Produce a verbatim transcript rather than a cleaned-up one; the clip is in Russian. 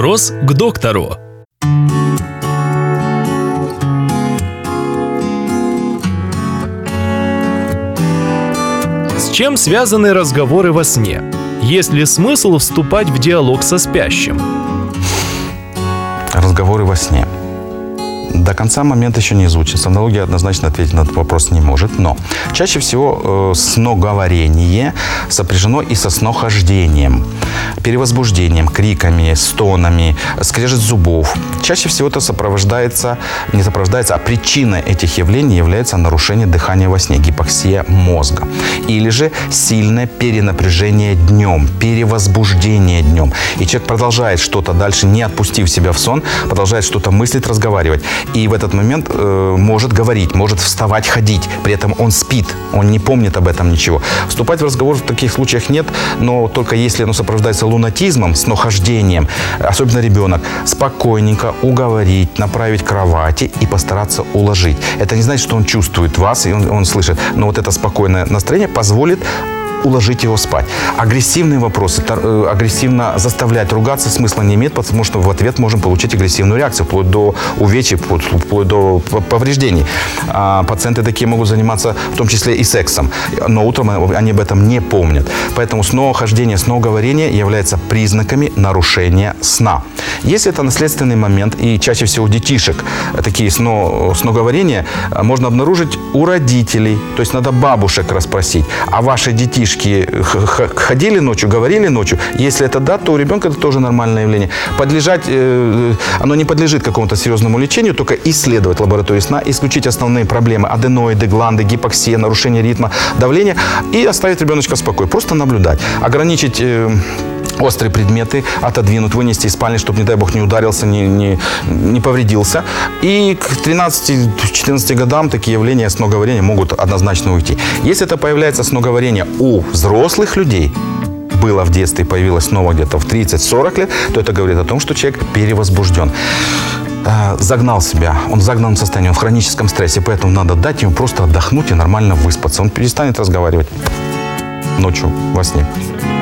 Вопрос к доктору. С чем связаны разговоры во сне? Есть ли смысл вступать в диалог со спящим? Разговоры во сне. До конца момент еще не изучен. Сомнология однозначно ответить на этот вопрос не может. Но чаще всего э, сноговорение сопряжено и со снохождением, перевозбуждением, криками, стонами, скрежет зубов. Чаще всего это сопровождается, не сопровождается, а причиной этих явлений является нарушение дыхания во сне, гипоксия мозга. Или же сильное перенапряжение днем, перевозбуждение днем. И человек продолжает что-то дальше, не отпустив себя в сон, продолжает что-то мыслить, разговаривать. И в этот момент э, может говорить, может вставать, ходить. При этом он спит, он не помнит об этом ничего. Вступать в разговор в таких случаях нет, но только если оно сопровождается лунатизмом, снохождением, особенно ребенок, спокойненько уговорить, направить к кровати и постараться уложить. Это не значит, что он чувствует вас и он, он слышит, но вот это спокойное настроение позволит уложить его спать. Агрессивные вопросы, агрессивно заставлять ругаться смысла не имеет, потому что в ответ можем получить агрессивную реакцию, вплоть до увечий, вплоть до повреждений. А пациенты такие могут заниматься в том числе и сексом, но утром они об этом не помнят. Поэтому сноохождение, сноговорение являются признаками нарушения сна. Если это наследственный момент, и чаще всего у детишек такие сно, сноговорения можно обнаружить у родителей, то есть надо бабушек расспросить, а ваши детишки ходили ночью, говорили ночью. Если это да, то у ребенка это тоже нормальное явление. Подлежать, э, оно не подлежит какому-то серьезному лечению, только исследовать лабораторию сна, исключить основные проблемы: аденоиды, гланды, гипоксия, нарушение ритма, давления, и оставить ребеночка в покое. Просто наблюдать. Ограничить э, острые предметы, отодвинуть, вынести из спальни, чтобы, не дай бог, не ударился, не, не, не повредился. И к тринадцати-четырнадцати годам такие явления сноговорения могут однозначно уйти. Если это появляется сноговорение у взрослых людей, было в детстве, появилось снова где-то в тридцать-сорок лет, то это говорит о том, что человек перевозбужден. Загнал себя, он в загнанном состоянии, он в хроническом стрессе, поэтому надо дать ему просто отдохнуть и нормально выспаться. Он перестанет разговаривать ночью во сне.